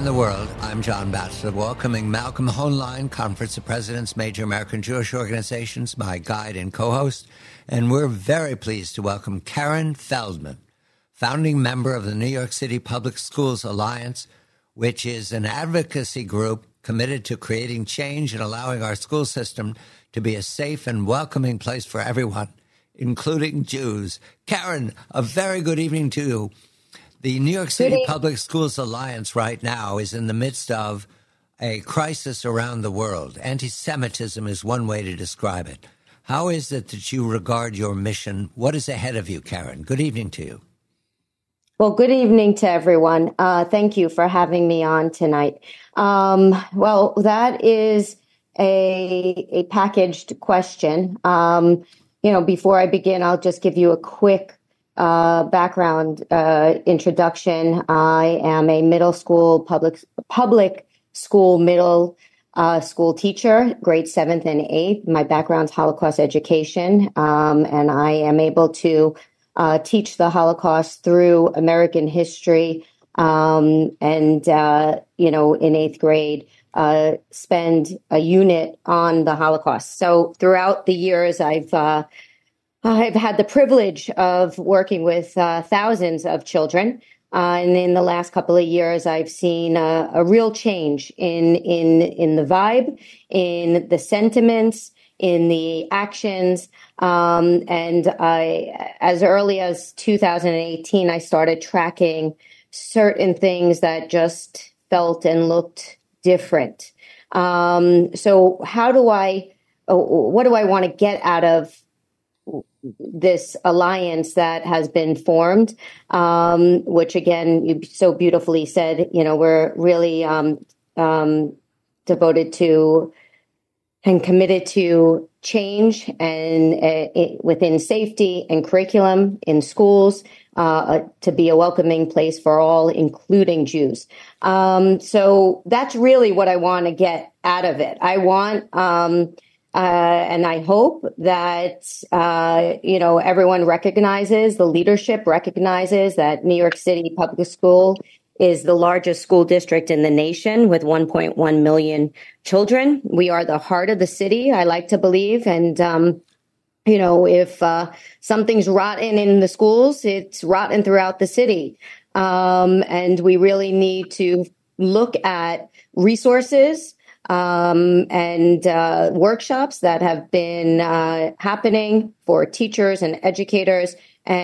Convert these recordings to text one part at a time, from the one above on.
and the world. I'm John Batchelor, welcoming Malcolm Hoenlein, Conference of Presidents, Major American Jewish Organizations, my guide and co-host. And we're very pleased to welcome Karen Feldman, founding member of the New York City Public Schools Alliance, which is an advocacy group committed to creating change and allowing our school system to be a safe and welcoming place for everyone, including Jews. Karen, a very good evening to you. The New York City Public Schools Alliance right now is in the midst of a crisis around the world. Anti-Semitism is one way to describe it. How is it that you regard your mission? What is ahead of you, Karen? Good evening to you. Well, good evening to everyone. Thank you for having me on tonight. Well, that is a packaged question. Before I begin, I'll just give you a quick background introduction. I am a middle school public school middle school teacher, grade 7th and 8th. My background's Holocaust education, and I am able to teach the Holocaust through American history, and in 8th grade, spend a unit on the Holocaust. So throughout the years, I've had the privilege of working with thousands of children. And in the last couple of years, I've seen a real change in the vibe, in the sentiments, in the actions. And as early as 2018, I started tracking certain things that just felt and looked different. So what do I want to get out of this alliance that has been formed, which again, you so beautifully said, we're really devoted to and committed to change and within safety and curriculum in schools, to be a welcoming place for all, including Jews. So that's really what I want to get out of it. I want, and I hope that, everyone recognizes, the leadership recognizes that New York City Public School is the largest school district in the nation with 1.1 million children. We are the heart of the city, I like to believe. And, if something's rotten in the schools, it's rotten throughout the city. And we really need to look at resources and workshops that have been happening for teachers and educators,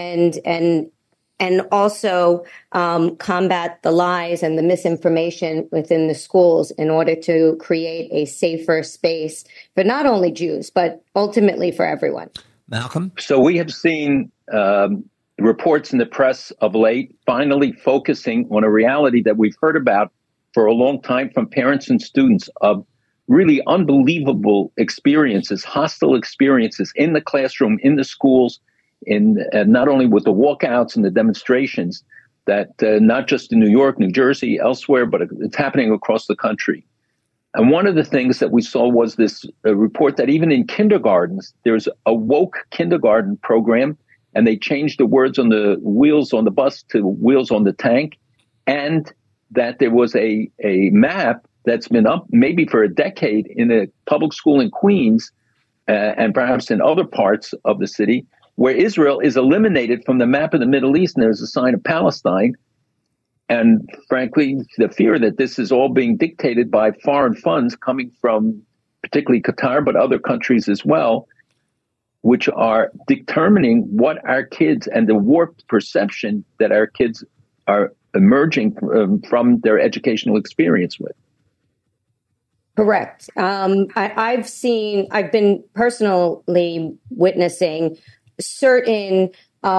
and also combat the lies and the misinformation within the schools in order to create a safer space for not only Jews, but ultimately for everyone. Malcolm? So we have seen reports in the press of late finally focusing on a reality that we've heard about for a long time from parents and students of really unbelievable experiences, hostile experiences in the classroom, in the schools, not only with the walkouts and the demonstrations that not just in New York, New Jersey, elsewhere, but it's happening across the country. And one of the things that we saw was this report that even in kindergartens, there's a woke kindergarten program, and they changed the words on the wheels on the bus to wheels on the tank, and that there was a map that's been up maybe for a decade in a public school in Queens and perhaps in other parts of the city, where Israel is eliminated from the map of the Middle East, and there's a sign of Palestine. And frankly, the fear that this is all being dictated by foreign funds coming from particularly Qatar, but other countries as well, which are determining what our kids and the warped perception that our kids are emerging from their educational experience with. Correct. I've been personally witnessing certain,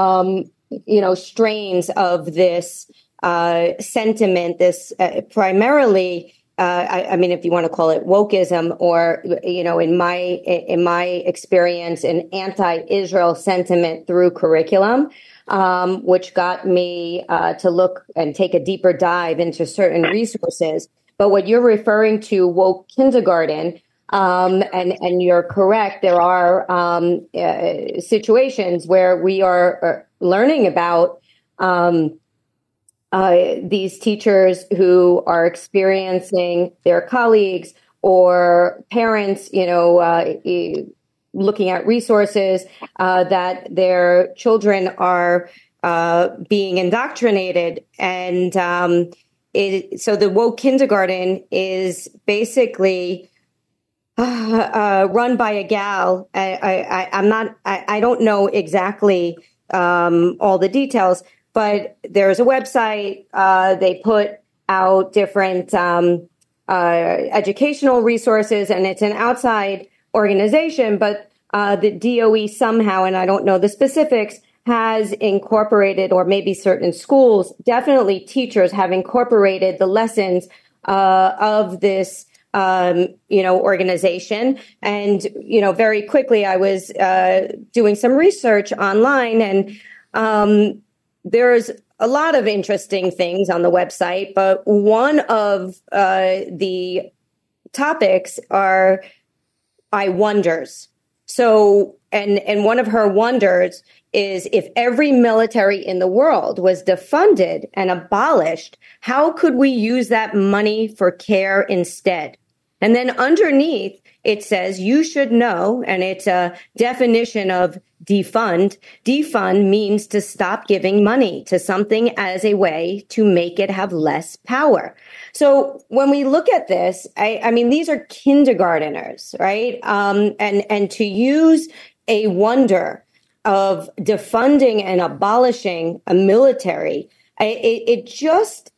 strains of this sentiment, this primarily, if you want to call it wokeism, or, in my experience, an anti-Israel sentiment through curriculum, which got me to look and take a deeper dive into certain resources. But what you're referring to, woke kindergarten, and you're correct, there are situations where we are learning about these teachers who are experiencing their colleagues or parents, looking at resources that their children are being indoctrinated. And so the woke kindergarten is basically run by a gal. I don't know exactly all the details, but there's a website. They put out different educational resources, and it's an outside organization, but the DOE somehow, and I don't know the specifics, has incorporated, or maybe certain schools, definitely teachers have incorporated the lessons of this organization. And, very quickly, I was doing some research online, and there's a lot of interesting things on the website, but one of the topics are I wonders. So, and one of her wonders is, if every military in the world was defunded and abolished, how could we use that money for care instead? And then underneath, it says, you should know, and it's a definition of defund. Defund means to stop giving money to something as a way to make it have less power. So when we look at this, I mean, these are kindergarteners, right? And to use a wonder of defunding and abolishing a military, it just,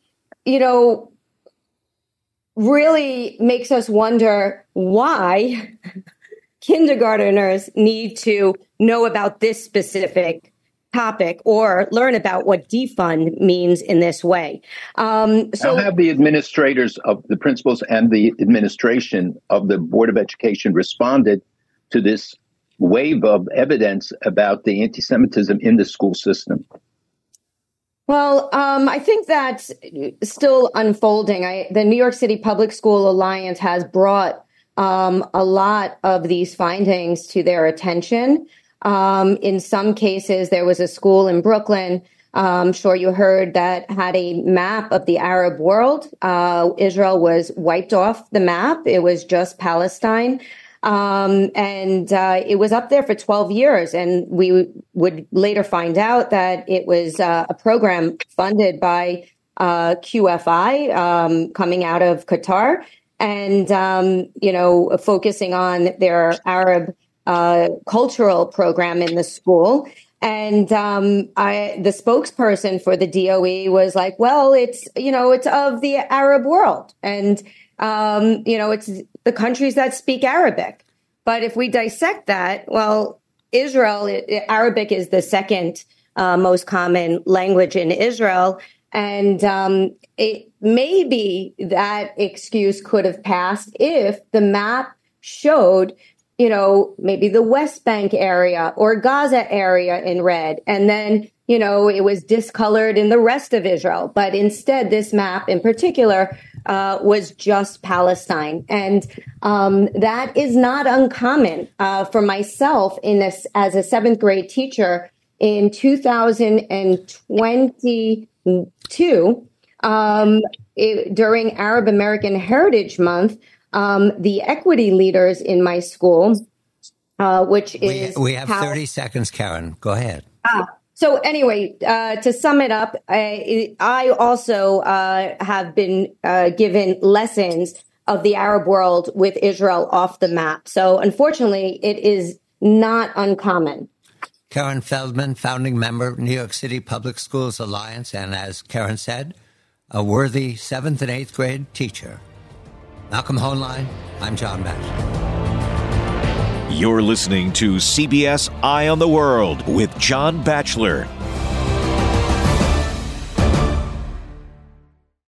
really makes us wonder why kindergarteners need to know about this specific topic or learn about what defund means in this way. So how have the administrators of the principals and the administration of the Board of Education responded to this wave of evidence about the anti-Semitism in the school system? Well, I think that's still unfolding. The New York City Public School Alliance has brought a lot of these findings to their attention. In some cases, there was a school in Brooklyn, I'm sure you heard, that had a map of the Arab world. Israel was wiped off the map. It was just Palestine. And it was up there for 12 years. And we would later find out that it was a program funded by QFI coming out of Qatar and, focusing on their Arab cultural program in the school. And the spokesperson for the DOE was like, well, it's of the Arab world. And, it's the countries that speak Arabic. But if we dissect that, well, Arabic is the second most common language in Israel. And it maybe that excuse could have passed if the map showed, maybe the West Bank area or Gaza area in red. And then, it was discolored in the rest of Israel. But instead, this map in particular was just Palestine. And that is not uncommon for myself as a seventh grade teacher in 2022. During Arab American Heritage Month, the equity leaders in my school, which is... We have 30 seconds, Karen. Go ahead. So anyway, to sum it up, I also have been given lessons of the Arab world with Israel off the map. So unfortunately, it is not uncommon. Karen Feldman, founding member of New York City Public Schools Alliance, and as Karen said, a worthy 7th and 8th grade teacher. Malcolm Hoenlein, I'm John Batchelor. You're listening to CBS Eye on the World with John Batchelor.